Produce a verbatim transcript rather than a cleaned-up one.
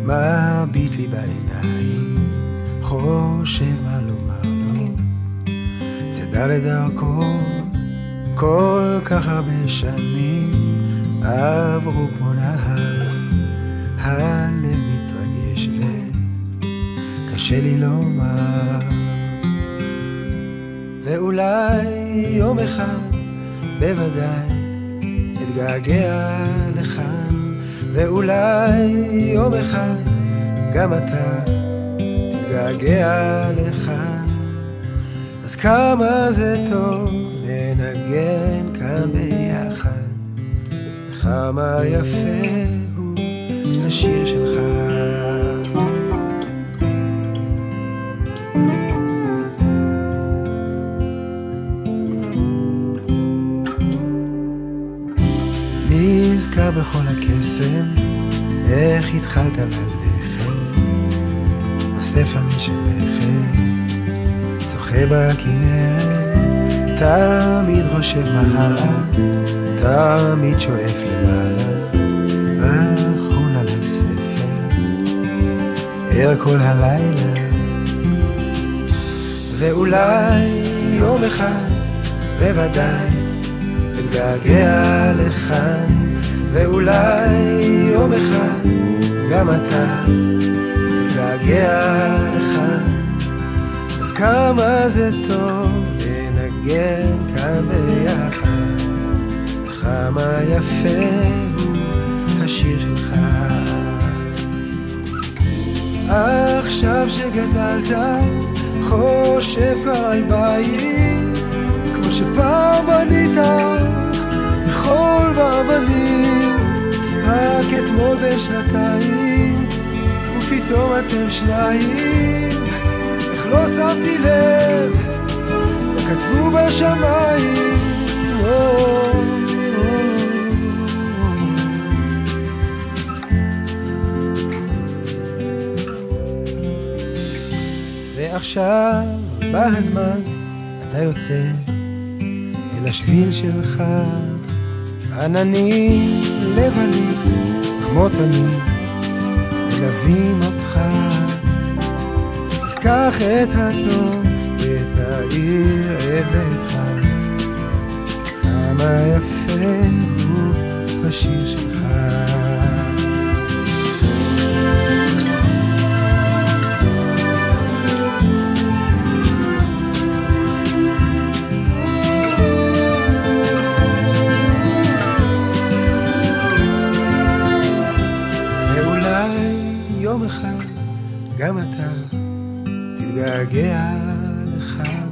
מביט לי בעיניים, חושב מה לומר לו, צדה לדרכו, כל כך הרבה שנים עברו כמו נהר, הלב מתרגש וקשה לי לומר. ואולי יום אחד בוודאי אתגעגע לכאן, ואולי יום אחד גם אתה תתגעגע לכאן. אז כמה זה טוב לנגן כאן ביחד, וכמה יפה הוא השיר שלך. נזכר בכל הקסם, איך התחלת ללכת בספר משלכת, שוחה בכנרת, תמיד חושב מה הלאה, תמיד שואף למעלה, אחרון על הספר, ער כל הלילה. ואולי יום אחד בוודאי אתגעגע לכאן, ואולי יום אחד גם אתה תתגעגע לכאן. אז כמה זה טוב לנגן כאן ביחד, וכמה יפה הוא השיר שלך. עכשיו שגדלת חושב כבר על בית כמו שפעם בנית בחול ואבנים, רק אתמול בשנתיים ופתאום אתם שניים. איך לא שמתי לב מה כתבו בשמיים. ועכשיו בא הזמן, אתה יוצא אל השביל שלך, עננים לבנים כמו תמיד מלווים אותך. אז קח את הטוב ותאיר את ביתך, כמה יפה הוא השיר שלך. יום אחד גם אתה תתגעגע לכאן.